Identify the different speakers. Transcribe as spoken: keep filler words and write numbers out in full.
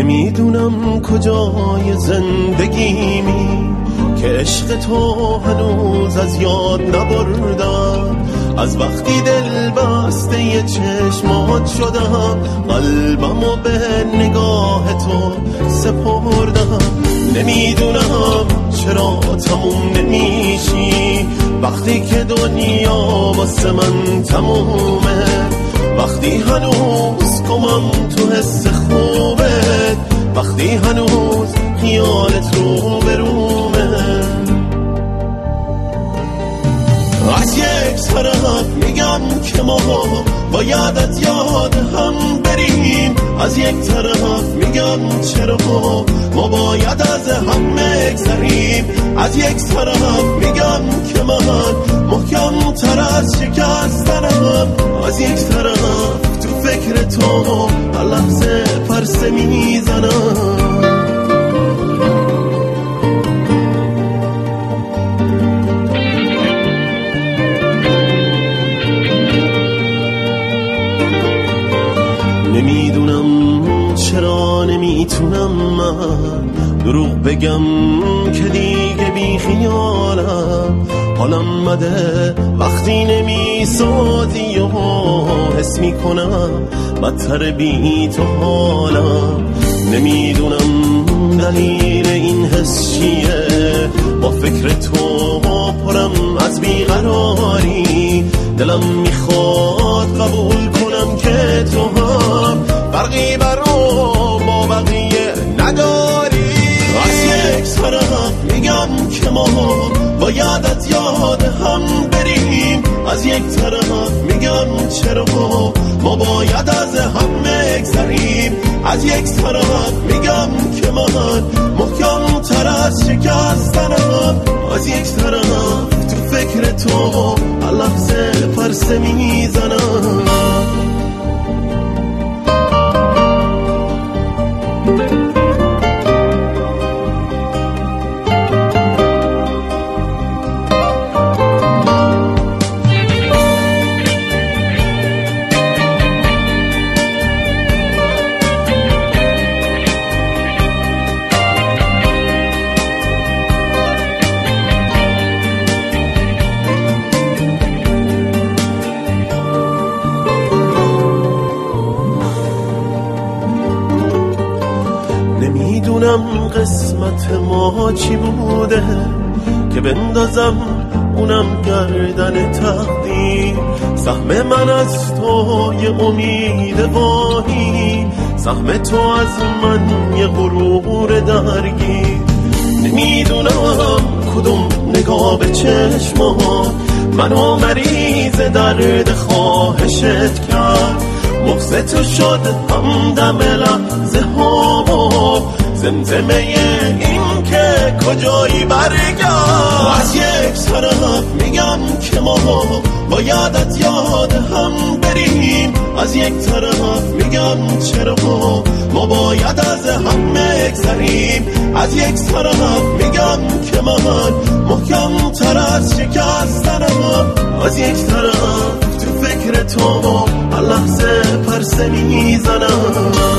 Speaker 1: نمیدونم کجای زندگیمی که عشق تو هنوز از یاد نبردم. از وقتی دل بسته ی چشمات شدم، قلبمو به نگاه تو سپردم. نمیدونم چرا تموم نمیشی وقتی که دنیا واسه من تمومه، وقتی هنوز گمم تو حس خوبت، وقتی هنوز خیالت رو برومه. از یک طرف میگم که ما باید از یاد هم بریم، از یک طرف میگم چرا ما باید از هم بگذریم، از یک طرف میگم که من محکم تر از شکستنم، از یک طرف تو فکر تو هر لحظه پرسه میزنم. نمیدونم چرا نمیتونم من دروغ بگم که دیگه بی خیالم، حالم بده وقتی نمیسازی و حس میکنم بدتر بی تو حالم. نمیدونم دلیل این حس چیه، با فکر تو پرم از بیقراری، دلم میخواد قبول کنم که تو هم فرقی برام با بقیه نداری. از یک طرف میگم که ما باید از یاد هم بریم، از یک طرف میگم چرا ما باید از هم بگذریم، از یک طرف میگم که من محکم تر از شکستنم، از یک طرف تو فکر تو هر لحظه پرسه میزنم. نمیدونم قسمت ما چی بوده که بندازم اونم گردن تقدیر، سهم من از تو یه امید واهی، سهم تو از من یه غرور درگیر. نمیدونم کدوم نگاه به چشمات منو مریض درد خواهشت کرد، مغز تو شد همدم لحظه ها و زمزمه این که کجایی برگرد. از یک طرف میگم که ما باید از یاد هم بریم، از یک طرف میگم چرا ما باید از هم بگذریم، از یک طرف میگم که من محکم تر از شکستنم، از یک طرف تو فکر تو هر لحظه پرسه میزنم.